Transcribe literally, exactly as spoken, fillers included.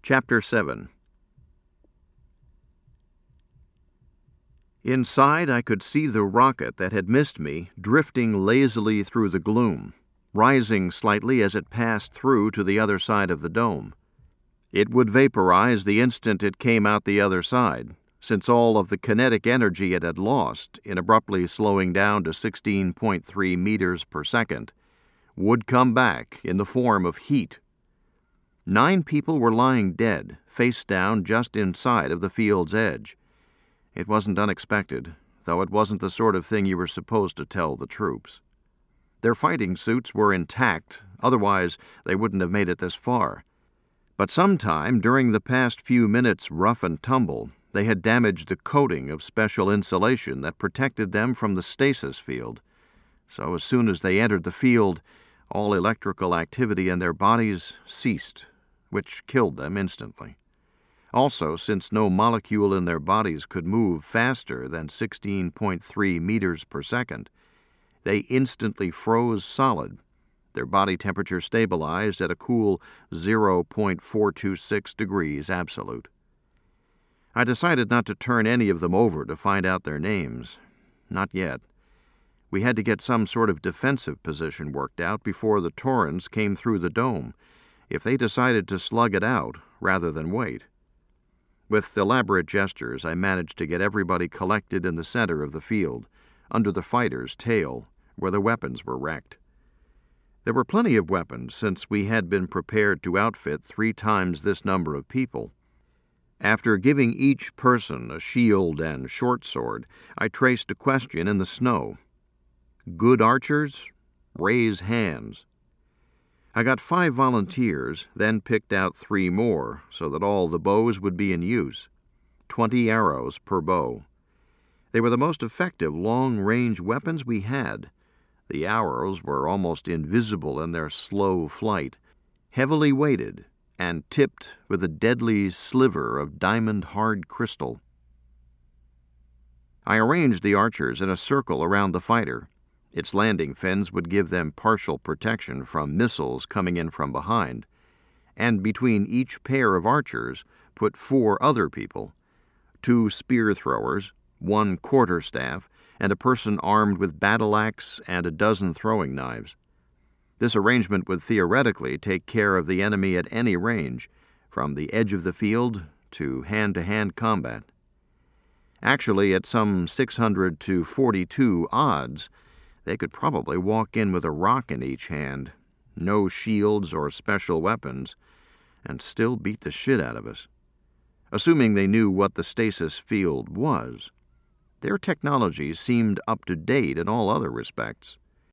Chapter seven. Inside, I could see the rocket that had missed me drifting lazily through the gloom, rising slightly as it passed through to the other side of the dome. It would vaporize the instant it came out the other side, since all of the kinetic energy it had lost, in abruptly slowing down to sixteen point three meters per second, would come back in the form of heat. Nine people were lying dead, face down just inside of the field's edge. It wasn't unexpected, though it wasn't the sort of thing you were supposed to tell the troops. Their fighting suits were intact, otherwise they wouldn't have made it this far. But sometime during the past few minutes' rough and tumble, they had damaged the coating of special insulation that protected them from the stasis field. So as soon as they entered the field, all electrical activity in their bodies ceased, which killed them instantly. Also, since no molecule in their bodies could move faster than sixteen point three meters per second, they instantly froze solid, their body temperature stabilized at a cool zero point four two six degrees absolute. I decided not to turn any of them over to find out their names. Not yet. We had to get some sort of defensive position worked out before the Taurans came through the dome, if they decided to slug it out rather than wait. With elaborate gestures, I managed to get everybody collected in the center of the field, under the fighter's tail, where the weapons were wrecked. There were plenty of weapons, since we had been prepared to outfit three times this number of people. After giving each person a shield and short sword, I traced a question in the snow. Good archers? Raise hands. I got five volunteers, then picked out three more, so that all the bows would be in use. Twenty arrows per bow. They were the most effective long-range weapons we had. The arrows were almost invisible in their slow flight, heavily weighted, and tipped with a deadly sliver of diamond-hard crystal. I arranged the archers in a circle around the fighter. Its landing fins would give them partial protection from missiles coming in from behind, and between each pair of archers put four other people, two spear throwers, one quarterstaff, and a person armed with battle axe and a dozen throwing knives. This arrangement would theoretically take care of the enemy at any range, from the edge of the field to hand-to-hand combat. Actually, at some six hundred to forty-two odds, they could probably walk in with a rock in each hand, no shields or special weapons, and still beat the shit out of us. Assuming they knew what the stasis field was. Their technology seemed up to date in all other respects.